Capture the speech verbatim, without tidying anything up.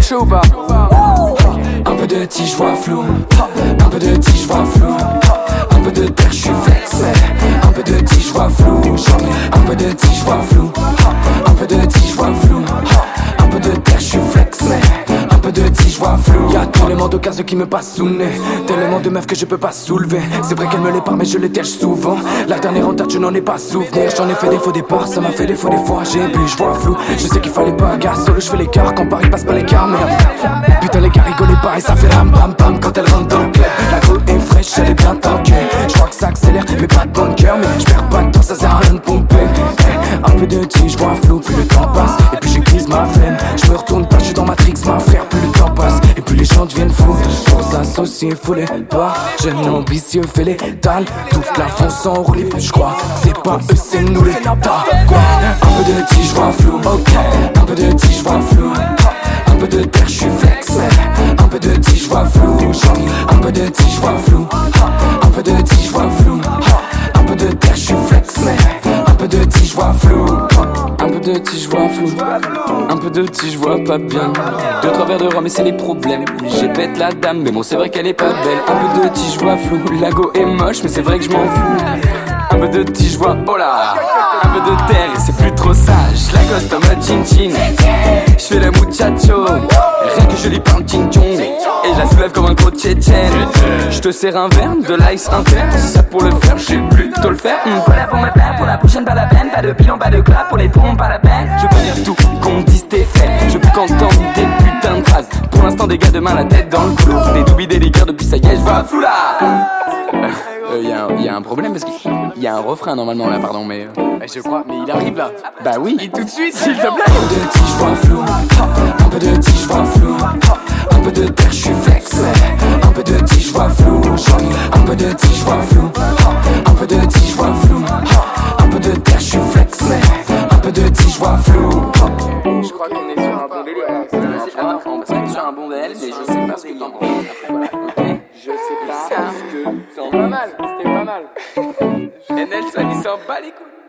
chaud bah. Un peu de tige, vois flou. Un peu de tige, vois flou. Un peu de terre, j'suis flex. Un peu de tige, vois flou. Un peu de tige, vois flou. Un peu de tige, vois flou. Un peu de terre, j'suis flex. Un peu de tige, vois flou. Y'a tellement d'occasions qui me passent sous le nez. Tellement de meufs que je peux pas soulever. C'est vrai qu'elle me les parle mais je les tèche souvent. La dernière en tête je n'en ai pas souvenir. J'en ai fait des faux départs, ça m'a fait des faux des fois. J'ai bu, je vois flou. Je sais qu'il fallait pas gars. Solo je fais l'écart quand Paris passe pas l'écart. Merde. Putain les gars rigolez pas et ça fait ram bam bam quand elle rentre dans le club. La go est fraîche, elle est bien tankée. Je crois que ça accélère mais pas de bon cœur. Mais je perds pas de temps, ça sert à rien de pomper. Un peu de tige, je vois flou, plus le temps passe. Et puis j'écrise ma flemme. Je me retourne pas, je suis dans Matrix, ma frère. Plus le temps passe et plus les gens deviennent fous. Pour s'associer, faut les pas. Jeune ambitieux, fait l'étal. Toute la France enroulée, je crois. C'est pas eux, c'est nous les tas. Un peu de tige, je vois flou. Un peu de tige, je vois flou. Un peu de terre, je suis flex. Un peu de tige, je vois flou. Un peu de tige, je vois flou. Un peu de tige, je vois flou. Un peu de terre, je suis flex. Un peu de tige, je vois flou. Un peu de tige, je vois flou. Un peu de tige, je vois pas bien. Deux, trois verres de rhum et c'est les problèmes. J'ai pète la dame, mais bon, c'est vrai qu'elle est pas belle. Un peu de tige, je vois flou. La go est moche, mais c'est vrai que je m'en fous. Un peu de tige, je vois, oh là. Un peu de terre et c'est plus trop sage. La coste en mode chin chin. Je fais le muchacho. Rien que je lui parle ching chong. Et je la soulève comme un gros tchétchène. Je te sers un verre, de l'ice inter. Si ça pour le faire, je sais plutôt le faire. Mmh, voilà pour me plaire, pour la prochaine pas la peine. Pas de pilon, pas de clap, pour les poumons pas la peine. Je peux dire tout, qu'on me dise t'es fait. Je peux qu'entendre des putains de phrases. Pour l'instant des gars demain la tête dans le clou. Des doubis, des liqueurs, depuis ça y est, je vais à flou là. Euh, y, a un, y a un problème parce qu'il y a un refrain normalement là, pardon, mais. Euh... Je crois, mais il arrive là. Bah oui, Et tout de suite, s'il te plaît. Un peu de tige, je vois flou. Un peu de tige, je vois flou. Un peu de terre, je suis flex. Un peu de tige, je vois flou. Un peu de tige, je vois flou. Un peu de tige, je vois flou. Un peu de terre, je suis flex. Un peu de tige, je vois flou. Je crois qu'on est sur un bon délire. attends, on va se mettre sur un bon d'elle, mais je sais pas ce que t'en penses. Voilà, ok. Je sais pas parce que. C'est pas mal, c'était pas mal. Et Nelson, il s'en bat les couilles.